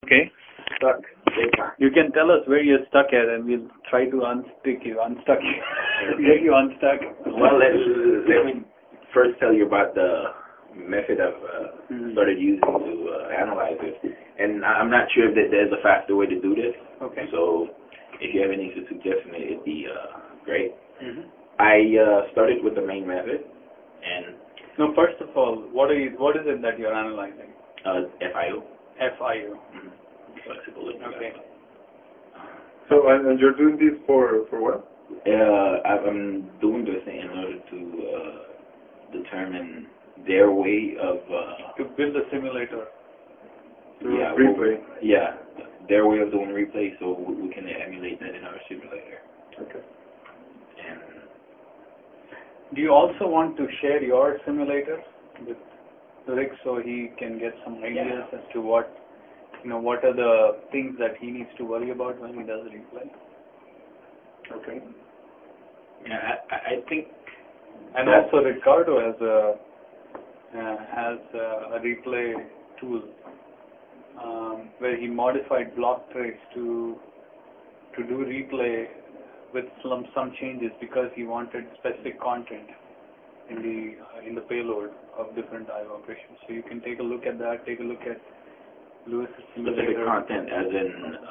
Okay. Stuck. You can tell us where you're stuck at, and we'll try to unstick you, unstuck you, get you unstuck. Well, let me first tell you about the method I've started using to analyze it. And I'm not sure that there's a faster way to do this. Okay. So if you have any suggestions, it'd be great. I started with the main method, and no. First of all, what is it that you're analyzing? FIO. FIO. Flexible. Okay. So, and you're doing this for what? I'm doing this in order to determine their way of to build a simulator. Replay. Their way of doing replay, so we can emulate that in our simulator. Okay. And do you also want to share your simulator with Rick so he can get some ideas as to what are the things that he needs to worry about when he does replay? Okay. Yeah, I think. And also Ricardo has a replay tool where he modified block trace to do replay with some changes because he wanted specific content in the payload of different IO operations. So you can take a look at that. Take a look at Lewis's simulator. Specific content, as in,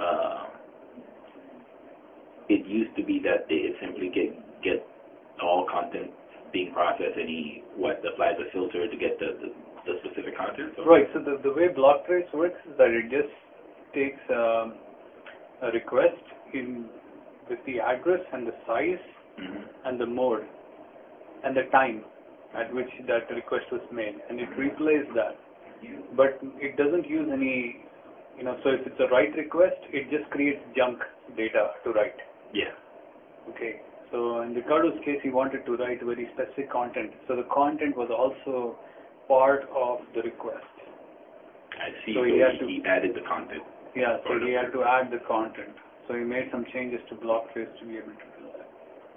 it used to be that it simply get all content being processed, and he applies a filter to get the specific content. So right. So the way block trace works is that it just takes a request with the address and the size and the mode and the time at which that request was made, and it replays that. But it doesn't use any, so if it's a write request, it just creates junk data to write. Yeah. Okay. So in Ricardo's case, he wanted to write very specific content. So the content was also part of the request. I see. So he added the content. Yeah, so he had to add the content. So he made some changes to block trace to be able to do that.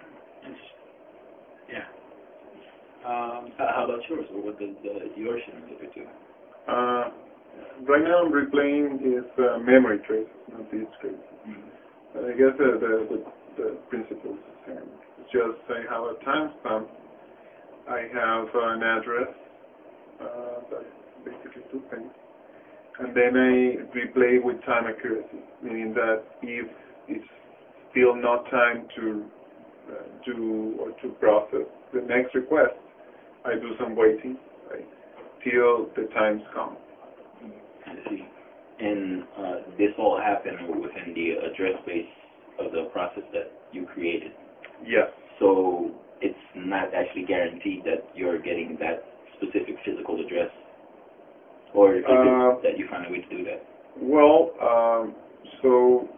Yeah. How about yours? What does your simulator do? Right now I'm replaying is memory traces, not disk traces. I guess the principle is the same. It's just I have a timestamp, I have an address, that's basically 2 things, and then I replay with time accuracy, meaning that if it's still not time to do or to process the next request, I do some waiting, right, till the times come. I see. And this all happened within the address space of the process that you created. Yes. So it's not actually guaranteed that you're getting that specific physical address, or that you find a way to do that. Well, so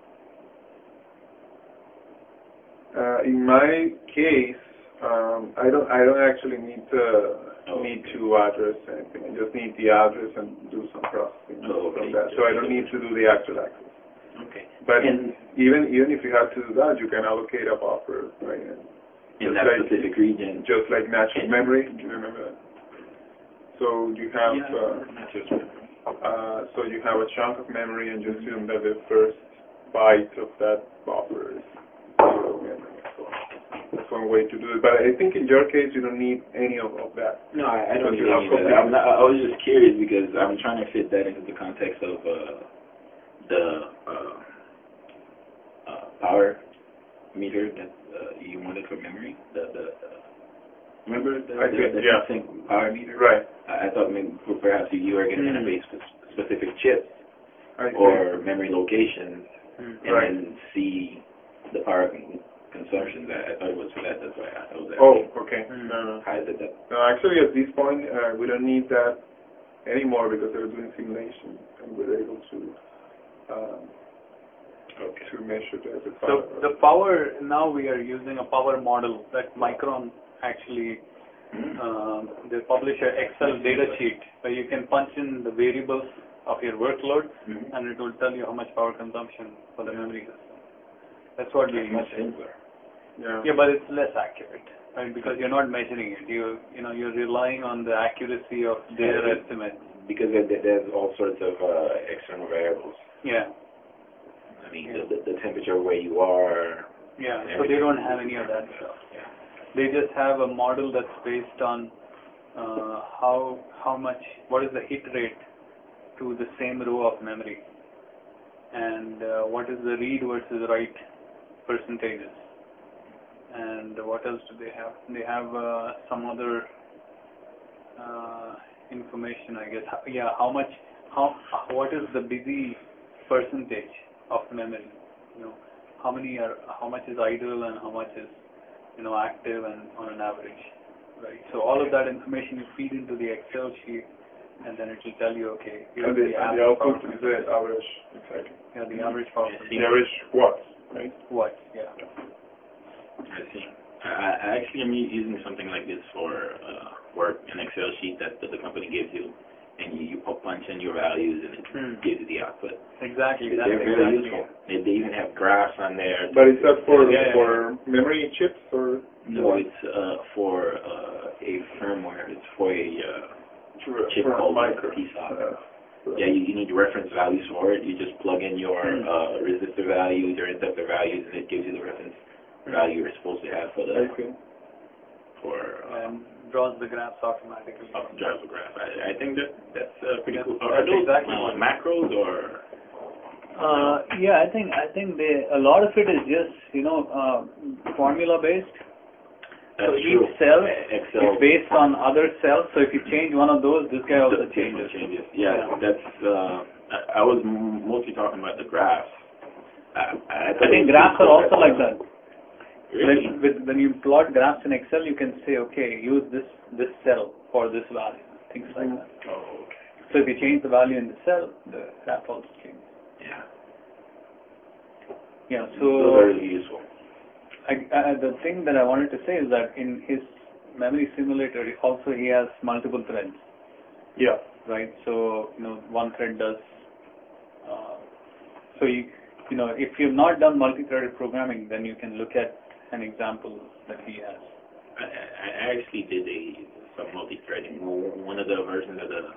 in my case, I don't actually need to address anything. I just need the address and do some processing from that. So I don't need to do the actual access. Okay. But even if you have to do that, you can allocate a buffer, right? In that specific region. Just like natural memory. Do you remember that? So you have so you have a chunk of memory, and you assume that the first byte of that buffer is zero memory. So that's one way to do it. But I think in your case, you don't need any of that. No, I don't need any of that. I was just curious because I'm trying to fit that into the context of the power meter that you wanted for memory. Remember the sync power meter? Right. I thought maybe perhaps you were going to innovate specific chips or memory locations and then see the power consumption. I thought it was for that. That's why I was asking. Oh, okay. No. How did that? No, actually, at this point, we don't need that anymore because they're doing simulation and we're able to measure the power. So the power, now we are using a power model that Micron actually, they publish an Excel data sheet where you can punch in the variables of your workload and it will tell you how much power consumption for the memory system. That's what we use. Much simpler. Yeah, but it's less accurate, right? Because you're not measuring it. You're relying on the accuracy of their estimates. Because there's all sorts of external variables Yeah. I mean, the temperature where you are. Yeah, so they don't have any of that stuff. Yeah. They just have a model that's based on how much, what is the hit rate to the same row of memory, and what is the read versus write percentages, and what else do they have? They have some other information, I guess. Yeah, what is the busy percentage of memory? You know, how much is idle and how much is, active and on an average, right? So all of that information you feed into the Excel sheet, and then it will tell you, okay, here's the output is the average, exactly. Yeah, the average power. The average watts, right? Watts, yeah. I see. I actually am using something like this for work, an Excel sheet that the company gives you, and you punch in your values, and it gives you the output. Exactly. They're very useful. They even have graphs on there. But is that for memory chips or? No, it's for a firmware. It's for a chip called TSOC. Yeah, you need reference values for it. You just plug in your resistor values, your inductor values, and it gives you the reference value you're supposed to have for the and draws the graphs automatically. Draws the graph. I think that's pretty cool. Are those exactly macros or? Yeah, I think a lot of it is just formula based. That's so true. Each cell Excel is based on other cells. So if you change one of those, this guy also changes. Yeah, that's. I was mostly talking about the graphs. I think graphs are also like that. Really? When you plot graphs in Excel, you can say, okay, use this cell for this value, things like that. Oh, okay. So if you change the value in the cell, the graph also changes. Yeah. Yeah. So those are really useful. The thing that I wanted to say is that in his memory simulator, also he has multiple threads. Yeah. Right. So one thread does. So if you've not done multi-threaded programming, then you can look at an example that he has. I actually did some multi-threading. One of the versions of the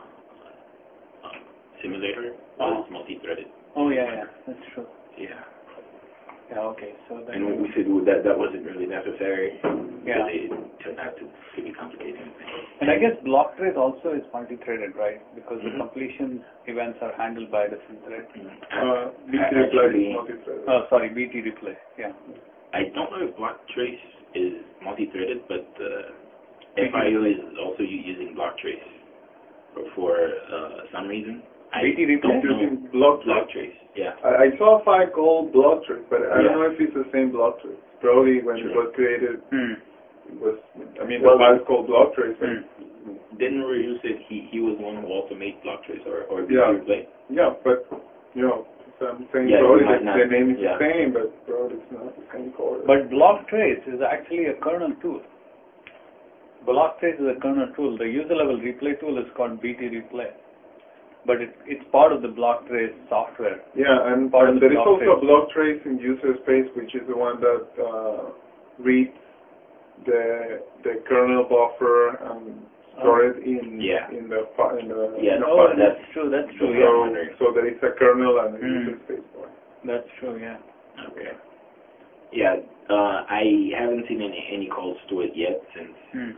simulator was multi-threaded. Oh yeah, that's true. Yeah. Yeah. Okay. So then. And we said that wasn't really necessary. Yeah. It turned out to be complicated. And I guess block trace also is multi-threaded, right? Because the completion events are handled by a different thread. BT replay is multi-threaded. Oh, sorry, BT replay. Yeah. I don't know if block trace is multi-threaded, but FIO is also using block trace for some reason. BT replay using block trace. Yeah. I saw a file called block trace, but I don't know if it's the same block trace. Probably when it was created, it was. The file is called block trace. Didn't Ryu said he was the one who also made block trace or BT replay? Yeah, but I'm saying probably the name is the same, but probably it's not the same core. But block trace is actually a kernel tool. Block trace is a kernel tool. The user level replay tool is called BT replay. But it's part of the block trace software. Yeah, and there is also a block trace in user space, which is the one that reads the kernel buffer and store it in the that's true. That's true. So there is a kernel and a user space for it. That's true. Yeah. Okay. Yeah, I haven't seen any calls to it yet since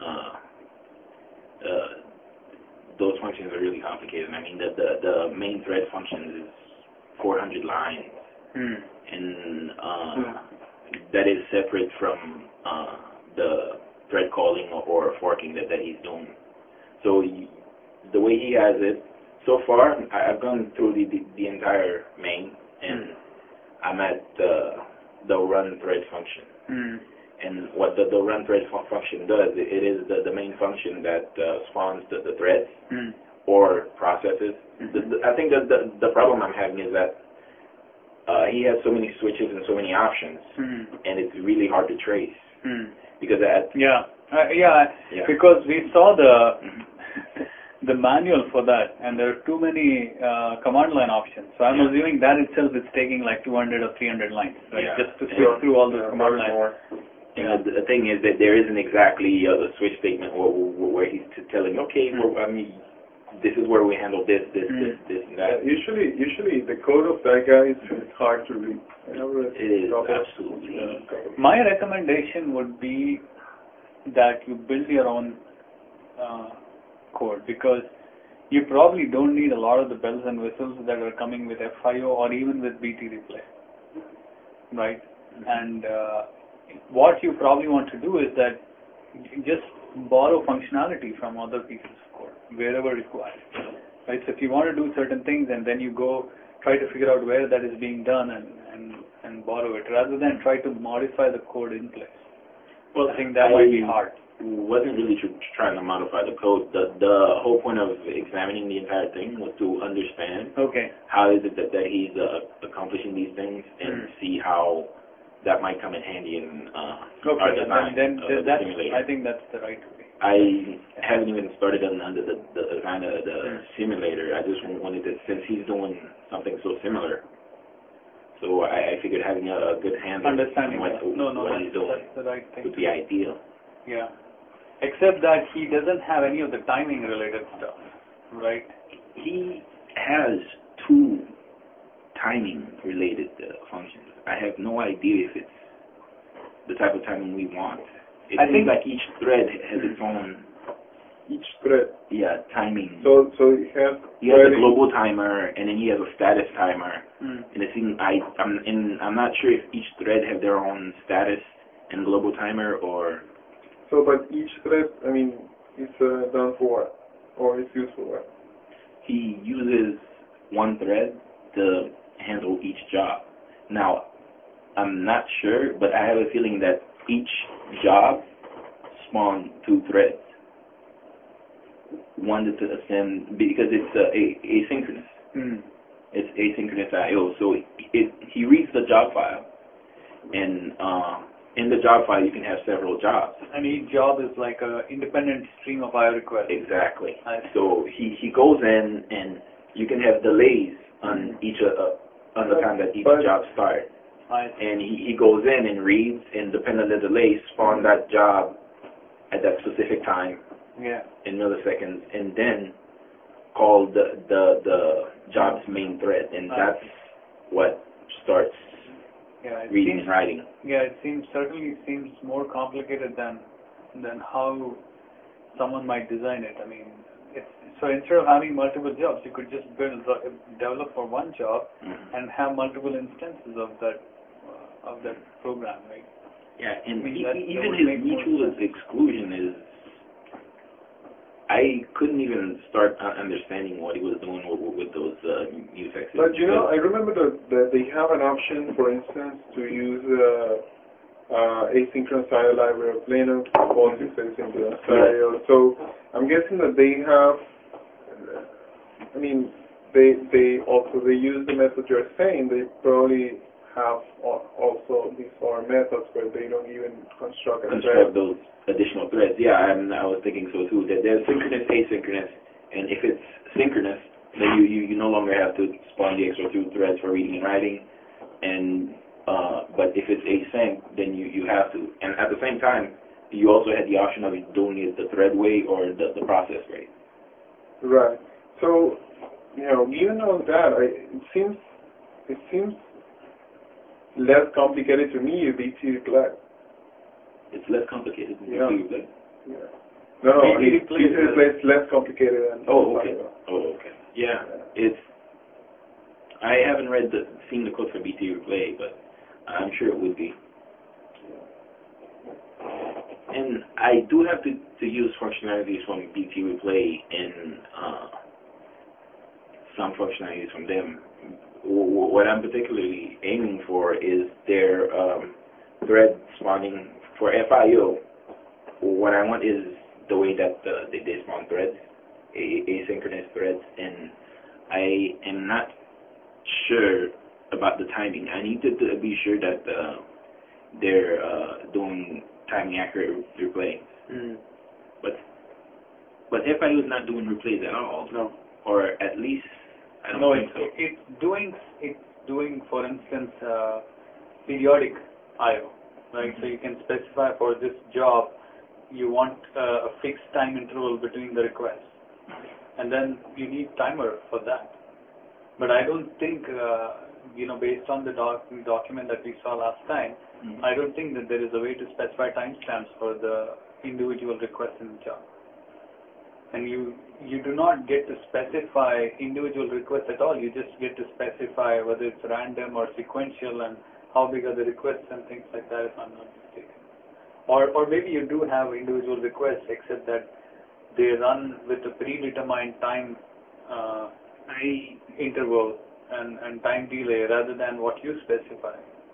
those functions are really complicated. I mean, the main thread function is 400 lines, and that is separate from the thread calling or forking that he's doing. So the way he has it, so far, I've gone through the entire main, and I'm at the run thread function. And what the run thread function does, it is the main function that spawns the threads or processes. I think that the problem I'm having is that he has so many switches and so many options, and it's really hard to trace. Because because we saw the manual for that, and there are too many command line options. So I'm assuming that itself is taking like 200 or 300 lines, right? Just to switch through all those command lines. And the thing is that there isn't exactly a switch statement where he's telling, okay, this is where we handle this, and that. Usually the code of that guy is hard to read. It is, absolutely. My recommendation would be that you build your own code, because you probably don't need a lot of the bells and whistles that are coming with FIO or even with BT Replay, right? And what you probably want to do is that just borrow functionality from other pieces of code wherever required, right? So if you want to do certain things and then you go try to figure out where that is being done and borrow it, rather than try to modify the code in place. Well, I think that might be hard. Wasn't really trying to modify the code. The whole point of examining the entire thing was to understand how is it that he's accomplishing these things, and see how that might come in handy in our design of the simulator. I think that's the right way. I haven't even started on the design of the simulator. I just wanted to, since he's doing something so similar, so I figured having a good handle understanding on what he's doing that's the right thing would be ideal. Yeah. Except that he doesn't have any of the timing related stuff, right? He has 2 timing related functions. I have no idea if it's the type of timing we want. It seems like each thread has its own. Each thread. Yeah, timing. So he has a global timer, and then he has a status timer. And it seems I'm not sure if each thread have their own status and global timer, or. So, but each thread, I mean, is done for what? Or it's used for what? He uses one thread to handle each job. Now, I'm not sure, but I have a feeling that each job spawns 2 threads. One to ascend, because it's asynchronous. It's asynchronous I/O. So he reads the job file, and in the job file you can have several jobs. And each job is like an independent stream of IO requests. Exactly. So he goes in, and you can have delays on each on the time that each job starts. And he goes in and reads, and depending on the delay, spawn that job at that specific time. In milliseconds, and then call the job's main thread, and that's what starts reading and writing. Yeah, it certainly seems more complicated than how someone might design it. I mean, so instead of having multiple jobs, you could just develop for one job and have multiple instances of that program, right? Yeah, and even his mutual exclusion is. I couldn't even start understanding what he was doing with those musexes. But I remember that they have an option, for instance, to use asynchronous I/O library of Linux, POSIX asynchronous I/O. So I'm guessing that they have. I mean, they use the method you're saying. They probably have also these other methods where they don't even construct those additional threads. Yeah, I was thinking so too. That there's synchronous, asynchronous, and if it's synchronous, then you no longer have to spawn the extra 2 threads for reading and writing. And but if it's async, then you have to. And at the same time, you also had the option of doing it the thread way or the process way. Right. So given all that, it seems less complicated to me BT Replay. It's less complicated than BT Replay? Yeah. No, BT Replay is less complicated than okay. Yeah. I haven't seen the code for BT Replay, but I'm sure it would be. And I do have to use functionalities from BT Replay and some functionalities from them. What I'm particularly aiming for is their thread spawning for FIO. What I want is the way that they spawn threads, asynchronous threads, and I am not sure about the timing. I need to be sure that they're doing timing accurate replays. But FIO is not doing replays at all. No. Or at least I don't think so. It's doing, for instance, periodic I/O, right? So you can specify for this job you want a fixed time interval between the requests, and then you need timer for that. But I don't think, based on the document that we saw last time, I don't think that there is a way to specify timestamps for the individual requests in the job. And you do not get to specify individual requests at all. You just get to specify whether it's random or sequential and how big are the requests and things like that, if I'm not mistaken. Or maybe you do have individual requests, except that they run with a predetermined time interval and time delay rather than what you specify.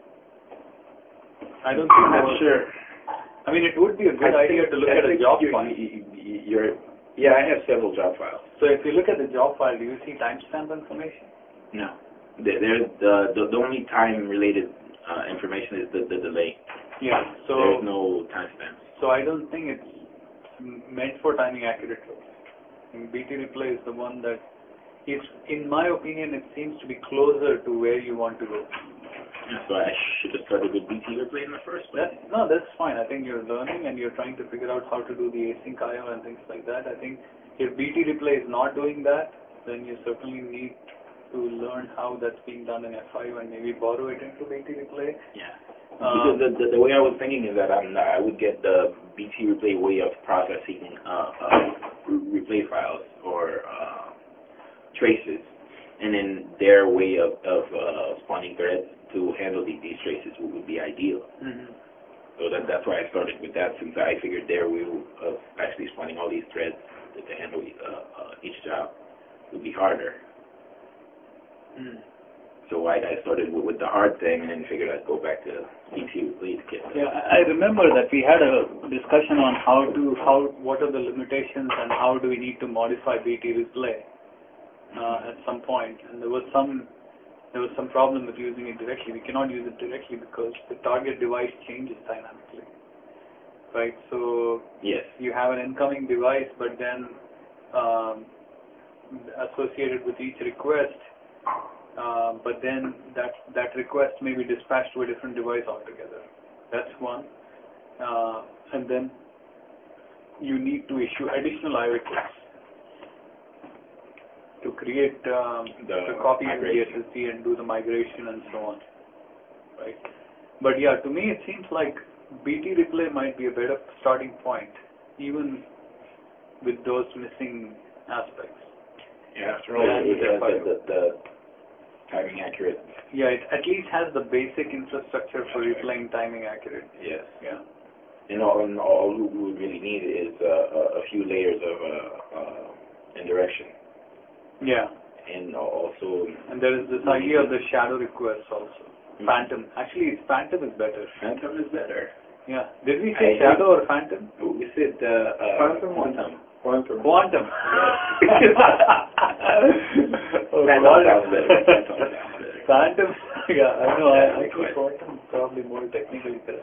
I don't think I'm not sure. I mean, it would be a good idea to look at a job file. Yeah, I have several job files. So if you look at the job file, do you see timestamp information? No. There's the only time-related information is the delay. Yeah. So there's no timestamp. So I don't think it's meant for timing accurate roles. BT replay is the one that is, in my opinion, it seems to be closer to where you want to go. Yeah, so I should have started with BT replay in the first place. That's fine. I think you're learning and you're trying to figure out how to do the async IO and things like that. I think if BT replay is not doing that, then you certainly need to learn how that's being done in F5 and maybe borrow it into BT replay. Yeah. Because the way I was thinking is that I would get the BT replay way of processing replay files or traces, and then their way of spawning threads to handle these traces would be ideal. Mm-hmm. So that's why I started with that, since I figured their way of actually spawning all these threads to handle each job would be harder. Mm. So I started with the hard thing and then figured I'd go back to BT replay to get that. Yeah, I remember that we had a discussion on what are the limitations and how do we need to modify BT replay at some point, and there was some problem with using it directly. We cannot use it directly because the target device changes dynamically, right? So yes, you have an incoming device, but then associated with each request, but then that request may be dispatched to a different device altogether. That's one. And then you need to issue additional I requests to create the copy of the SSD and do the migration and so on. Right. But yeah, to me it seems like BT replay might be a better starting point, even with those missing aspects. Yeah, after all, the timing accurate. Yeah, it at least has the basic infrastructure for replaying timing accurate. Yes. Yeah. And all we would really need is a few layers of indirection. Yeah. And also. And there is this idea of the shadow requests also. Mm-hmm. Phantom. Actually, Phantom is better. Phantom is better. Yeah. Did we say shadow or phantom? We said Phantom. Quantum. Quantum. Quantum. Phantom sounds better. Phantom. Yeah, I know. I think Quantum is probably more technically correct.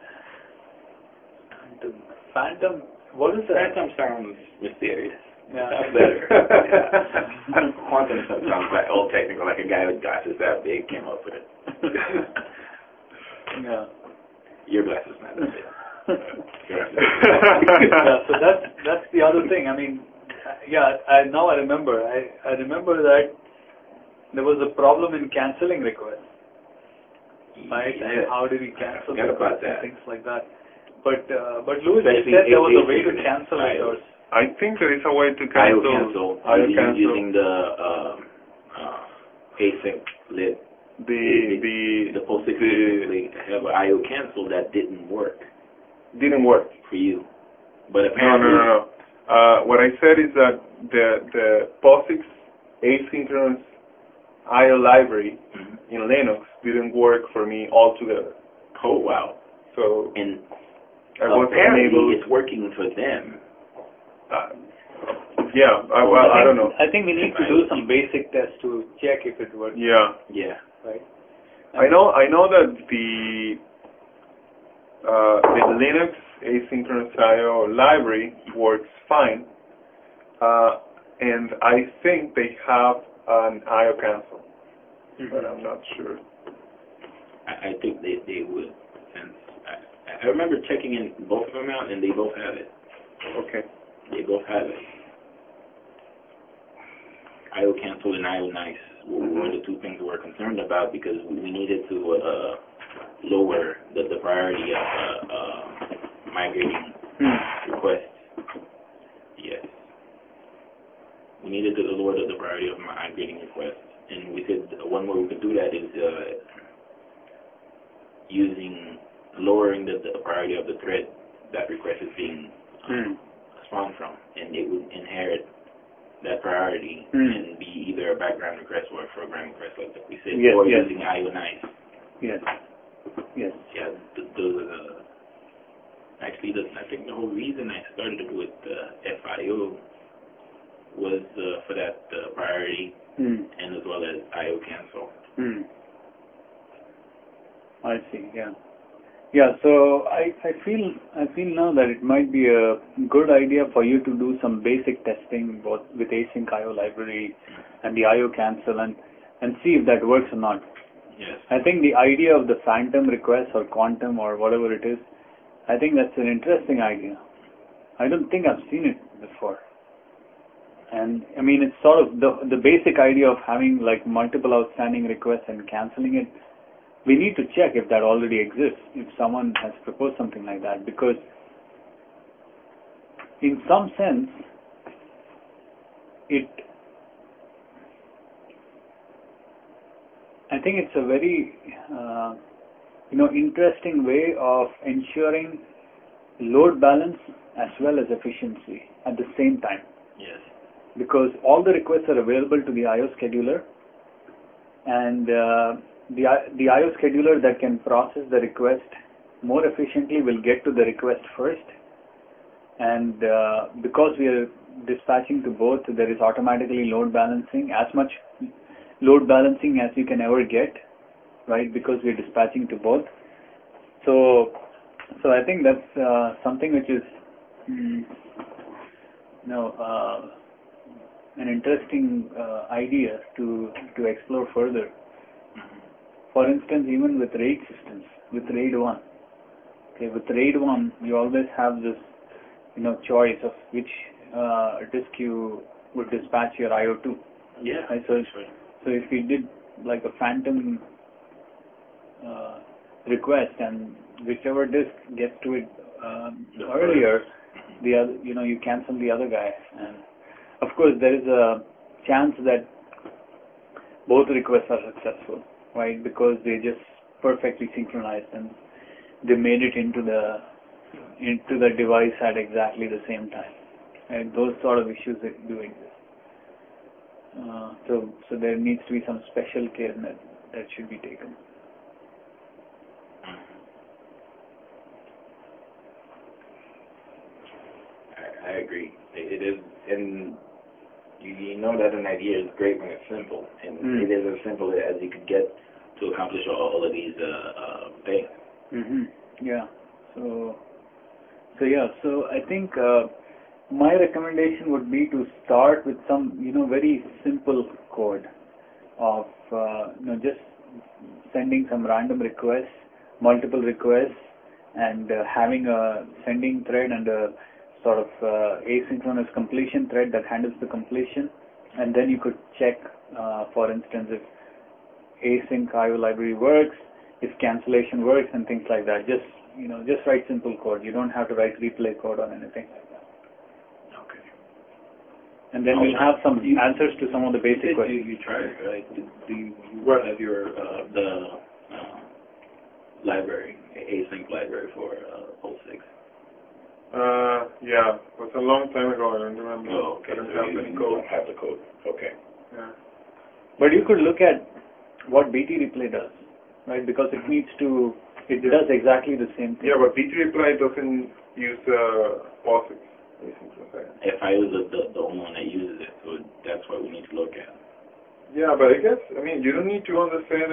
Phantom. What is that? Phantom sounds mysterious. Yeah. Sounds better. Yeah. Quantum sounds like old technical, like a guy with glasses that big came up with it. Yeah. Your glasses not that big. Yeah, so that's the other thing. I mean, yeah, now I remember. I remember that there was a problem in canceling requests, right? Yeah. And how did we cancel about that. things like that? But Louis, you said there was a way to cancel it. Or I think there is a way to cancel. IO cancel. Using the async lib. The POSIX have an IO cancel that didn't work. Didn't work for you, but apparently no. What I said is that the POSIX asynchronous IO library in Linux didn't work for me altogether. Oh wow! So and I was apparently unable. It's working for them. Yeah, I don't know. I think we need to do some basic tests to check if it works. Yeah. Right. I know that the Linux asynchronous IO library works fine, and I think they have an IO cancel, but I'm not sure. I think they would. And I remember checking in both of them out, and they both have it. Okay. They both have it. IO cancel and IO nice were the two things we were concerned about because we needed to lower the priority of migrating requests. Yes. We needed to lower the priority of migrating requests. And we could, one way we could do that is lowering the priority of the thread that request is being spawned from. And it would inherit that priority and be either a background request or a foreground request, like we said, or using IO nice. Yes. Yes. Yeah, those are the... Actually, I think the whole reason I started with FIO was for that priority and as well as IO cancel. I see. Yeah. Yeah. So I feel now that it might be a good idea for you to do some basic testing both with async IO library and the IO cancel and see if that works or not. Yes. I think the idea of the phantom request or quantum or whatever it is, I think that's an interesting idea. I don't think I've seen it before. And I mean, it's sort of the basic idea of having like multiple outstanding requests and canceling it. We need to check if that already exists, if someone has proposed something like that, because in some sense, I think it's a very, interesting way of ensuring load balance as well as efficiency at the same time. Yes. Because all the requests are available to the IO scheduler, and the IO scheduler that can process the request more efficiently will get to the request first. And because we are dispatching to both, there is automatically load balancing, as much load balancing as you can ever get, right? Because we are dispatching to both. So I think that's something which is, an interesting idea to explore further. For instance, even with RAID systems, with RAID 1. Okay, with RAID 1, you always have this, choice of which disk you would dispatch your IO to. Yeah. Right? So if you did like a phantom request and whichever disk gets to it earlier, the other, you cancel the other guy. And of course, there is a chance that both requests are successful, right? Because they just perfectly synchronized and they made it into the device at exactly the same time. And those sort of issues that do exist. So there needs to be some special care that should be taken. I agree. It is, and you know that an idea is great when it's simple, and it is as simple as you could get to accomplish all of these things. Yeah. So I think my recommendation would be to start with some very simple code of just sending some random requests, multiple requests, and having a sending thread and a sort of asynchronous completion thread that handles the completion, and then you could check, for instance, if async IO library works, if cancellation works, and things like that. Just write simple code. You don't have to write replay code or anything like that. Okay. And then we'll have some answers to some of the basic questions. You tried, right? Do you have your library, async library for POSIX? Yeah, it was a long time ago. I don't remember. Oh, okay. I don't So have any code. don't have the code. Okay. Yeah. But you could look at what BT replay does, right? Because it does exactly the same thing. Yeah, but BT reply doesn't use POSIX. FIO is the only one that uses it, so that's what we need to look at. Yeah, but I guess, you don't need to understand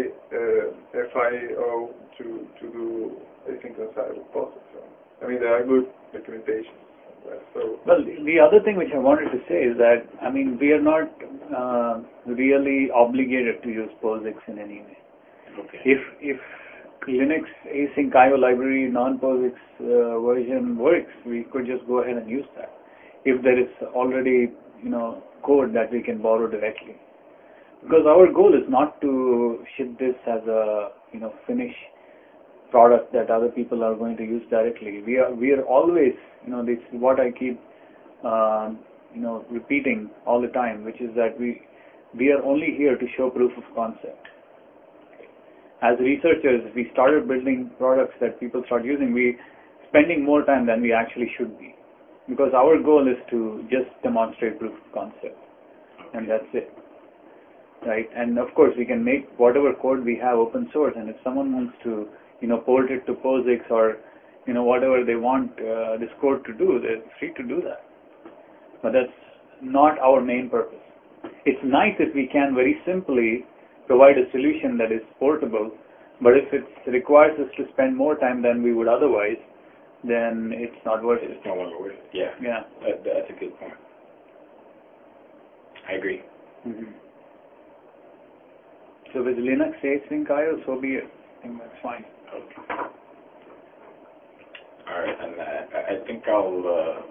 FIO to do asynchronous IO with POSIX. So. There are good documentations. So. Well, the other thing which I wanted to say is that, we are not really obligated to use POSIX in any way. Okay. If Linux async IO library non-POSIX version works, we could just go ahead and use that. If there is already code that we can borrow directly. Because our goal is not to ship this as a finished product that other people are going to use directly. We are always, this is what I keep repeating all the time, which is that we are only here to show proof of concept. As researchers, we started building products that people start using. We spending more time than we actually should be, because our goal is to just demonstrate proof of concept, and that's it, right? And of course, we can make whatever code we have open source, and if someone wants to, port it to POSIX or, whatever they want this code to do, they're free to do that. But that's not our main purpose. It's nice if we can very simply provide a solution that is portable, but if it requires us to spend more time than we would otherwise, then it's not worth it. It's no longer worth it. Yeah. Yeah. That's a good point. I agree. Mm-hmm. So with Linux async IO, so be it. I think that's fine. Okay. All right, and I think I'll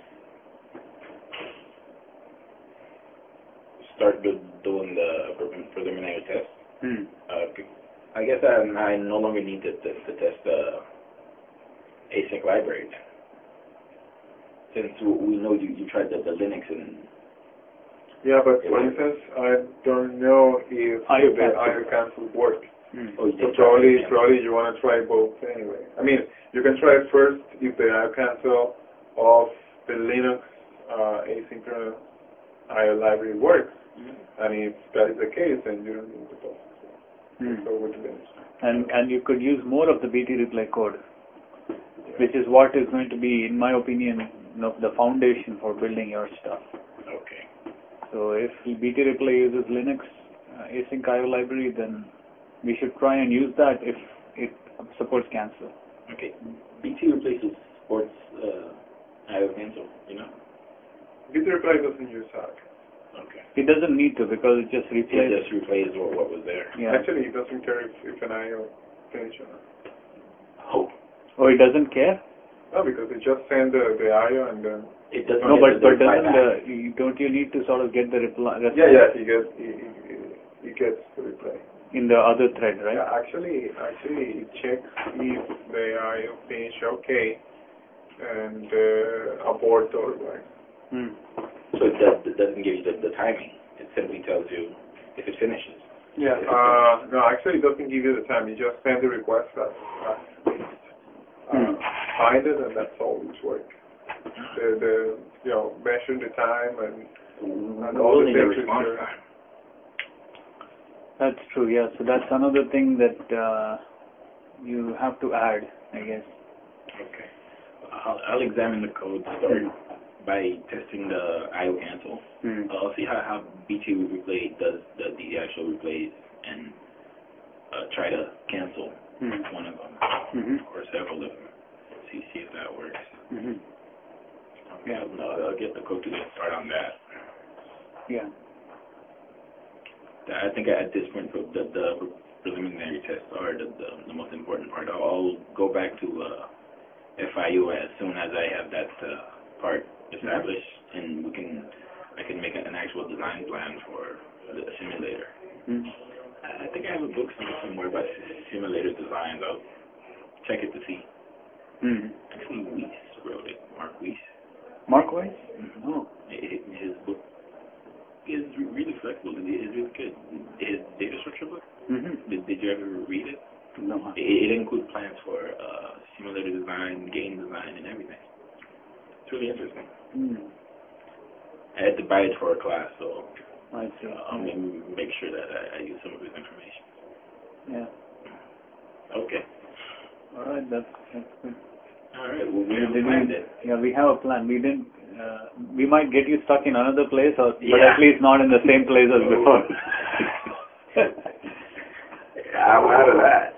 start doing the preliminary test. I guess I no longer need to test the async library, since we know you tried the Linux and. Yeah, but for instance, I don't know if the IO cancel works. Oh, so probably you want to try both anyway. I mean, you can try first if the IO cancel of the Linux asynchronous IO library works, and if that is the case, then you don't need the POSIX. So with Linux. And you could use more of the BT replay code, which is what is going to be, in my opinion, the foundation for building your stuff. Okay. So if BT replay uses Linux async IO library, then we should try and use that if it supports cancel. Okay. BT replaces supports IO cancel, BT replay doesn't use IO. Okay. It doesn't need to, because it just replays. It just replays what was there. Yeah. Actually, it doesn't care if an IO finishes or not. Oh, it doesn't care? No, because it just sends the IO and then. It doesn't. No, but doesn't don't you need to sort of get the reply? Yeah, he gets the reply. In the other thread, right? Yeah, actually, it checks if the IO finish okay and abort otherwise. So it doesn't give you the timing. It simply tells you if it finishes. Yeah. No, actually, it doesn't give you the time. You just send the request that find it, and that's all it's work. Measure the time and all the response time. That's true, yeah. So that's another thing that you have to add, I guess. Okay. I'll examine the code to start by testing the IO cancel. I'll see how BT replay does the actual replays and try to cancel one of them or several of them. See if that works. Okay, I'll get the code to start on that. Yeah. I think at this point, the preliminary tests are the most important part. I'll go back to FIU as soon as I have that part established, and I can make an actual design plan for the simulator. I think I have a book somewhere about simulator designs. I'll check it to see. Actually, Weiss wrote it. Mark Weiss. Mark Weiss? Oh. His book is really flexible. It's really good. His data structure book. Did you ever read it? No. It includes plans for simulator design, game design, and everything. It's really interesting. I had to buy it for a class, so I see. I'll make sure that I use some of his information. Yeah. Okay. All right, that's good. All right. Well, we have a plan then. Yeah, we have a plan. We didn't. We might get you stuck in another place, but at least not in the same place as before. I'm out of that.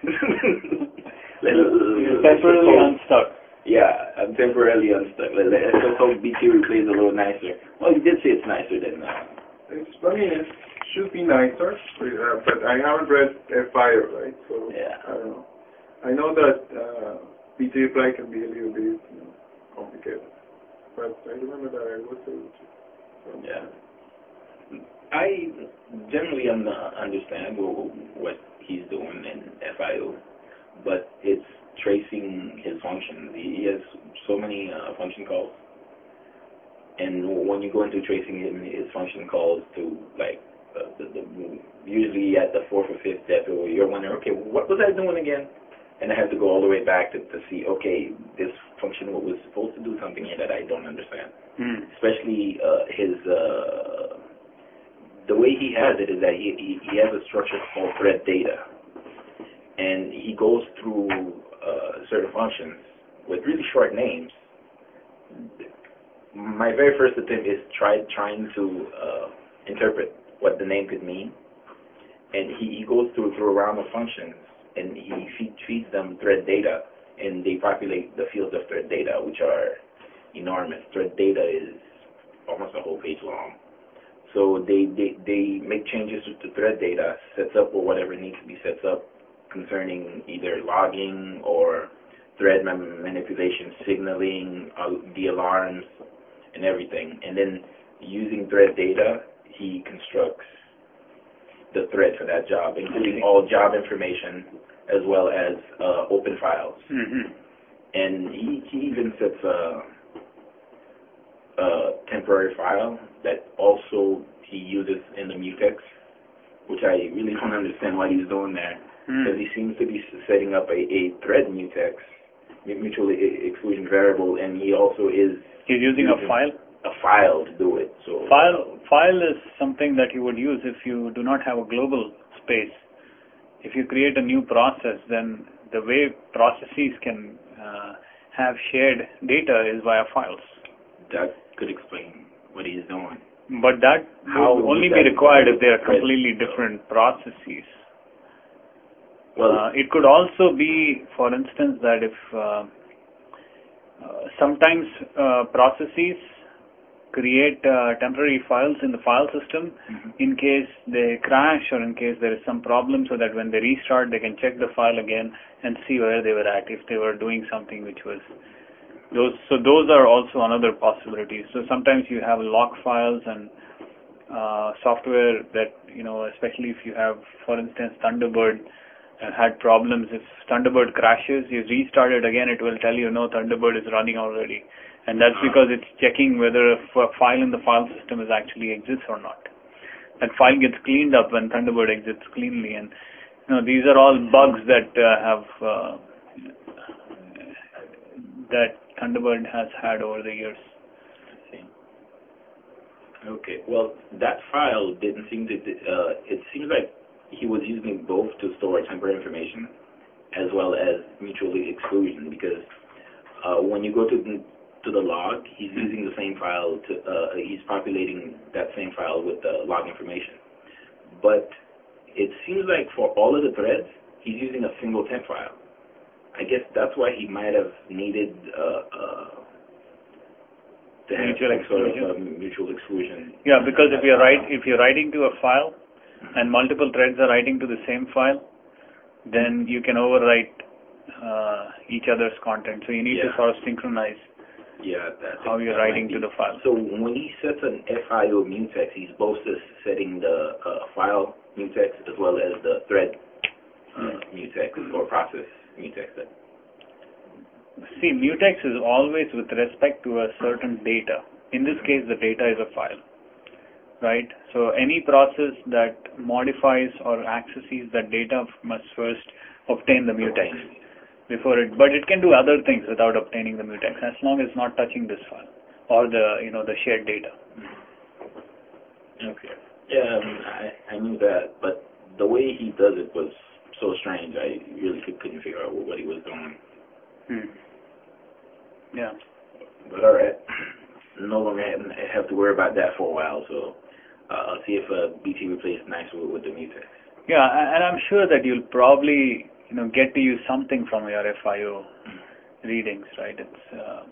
You're temporarily unstuck. Yeah, I'm temporarily unstuck. Let's hope BT replays a little nicer. Well, you did say it's nicer than it should be nicer, but I haven't read FIO, right? So yeah. I don't know. I know that BT reply can be a little bit complicated, but I remember that I was able to. Yeah. I generally understand what he's doing in FIO, but it's tracing his functions. He has so many function calls, and when you go into tracing his function calls to like usually at the fourth or fifth step, you're wondering, okay, what was I doing again? And I have to go all the way back to see, okay, this function was supposed to do something here that I don't understand. Especially the way he has it is that he has a structure called thread data, and he goes through certain functions with really short names. My very first attempt is trying to interpret what the name could mean, and he goes through a round of functions, and he feeds them thread data, and they populate the fields of thread data, which are enormous. Thread data is almost a whole page long. So they make changes to the thread data, sets up or whatever needs to be set up concerning either logging or thread manipulation, signaling, the alarms, and everything. And then using thread data, he constructs the thread for that job, including all job information as well as open files. And he even sets a temporary file that also he uses in the mutex, which I really don't understand why he's doing there, because he seems to be setting up a thread mutex, mutual exclusion variable, and he also is... He's using a file? A file to do it. So file is something that you would use if you do not have a global space. If you create a new process, then the way processes can have shared data is via files. That could explain what he's doing. But that would only be required if they are completely different processes. It could also be, for instance, that if sometimes processes create temporary files in the file system in case they crash or in case there is some problem, so that when they restart they can check the file again and see where they were at, if they were doing something which was those. So those are also another possibility. So sometimes you have lock files and software that, especially if you have, for instance, Thunderbird had problems. If Thunderbird crashes, you restart it again, it will tell you, no, Thunderbird is running already. And that's because it's checking whether a file in the file system actually exists or not. That file gets cleaned up when Thunderbird exits cleanly. And these are all bugs that that Thunderbird has had over the years. Okay. Well, that file didn't seem to... it seems like he was using both to store temporary information as well as mutual exclusion, because when you go to the log, he's using the same file he's populating that same file with the log information. But it seems like for all of the threads, he's using a single temp file. I guess that's why he might have needed to have some sort of mutual exclusion. Yeah, because if you're writing to a file and multiple threads are writing to the same file, then you can overwrite each other's content. So you need to sort of synchronize how you're writing to the file. So when he sets an FIO mutex, he's both setting the file mutex as well as the thread mutex or process mutex. See, mutex is always with respect to a certain data. In this case, the data is a file, right? So any process that modifies or accesses that data must first obtain the mutex before it. But it can do other things without obtaining the mutex, as long as it's not touching this file or the shared data. Okay. Yeah, I knew that, but the way he does it was so strange. I really couldn't figure out what he was doing. Yeah. But all right, no longer have to worry about that for a while. So I'll see if BT replaces nice with the mutex. Yeah, and I'm sure that you'll probably get to use something from your FIO readings, right? It's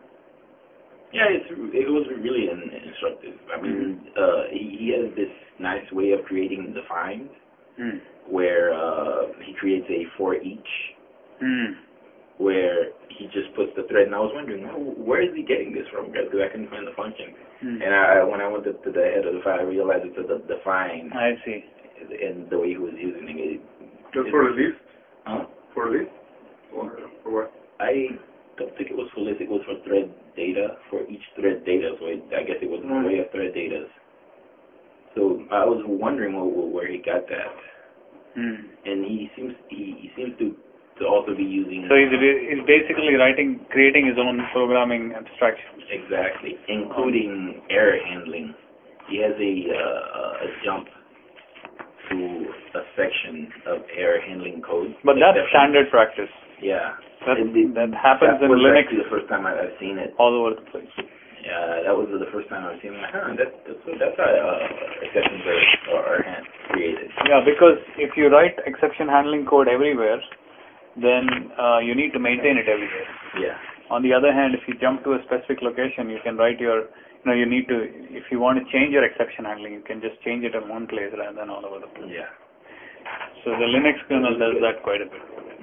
it was really instructive. I mean, he has this nice way of creating the finds, where he creates a for each. where he just puts the thread, and I was wondering, where is he getting this from? Because I couldn't find the function. And when I went to the head of the file, I realized it's a define. I see. And the way he was using it. Just for a list? Huh? For a list? Or for what? I don't think it was for list. It was for thread data, for each thread data. So I guess it was an array of thread data. So I was wondering where he got that. And he seems to also be using. So he's basically creating his own programming abstraction. Exactly, including error handling. He has a jump to a section of error handling code. But that's standard practice. Yeah. That happens in Linux. The first time I've seen it. All over the place. Yeah, that was the first time I've seen it. That's how exceptions are created. Yeah, because if you write exception handling code everywhere, then you need to maintain it everywhere. Yeah. On the other hand, if you jump to a specific location, you can write you need to, if you want to change your exception handling, you can just change it in one place rather than all over the place. Yeah. So the Linux kernel does that quite a bit.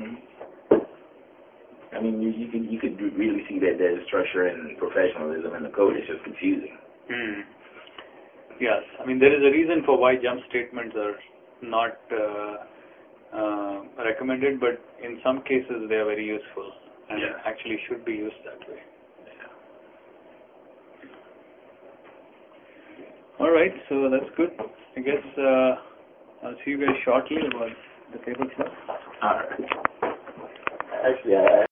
I mean, you could really see that there's structure and professionalism in the code. It's just confusing. Yes. I mean, there is a reason for why jump statements are not recommended, but in some cases they are very useful and actually should be used that way. Yeah. All right, so that's good. I guess I'll see you guys shortly about the table stuff. All right. Actually,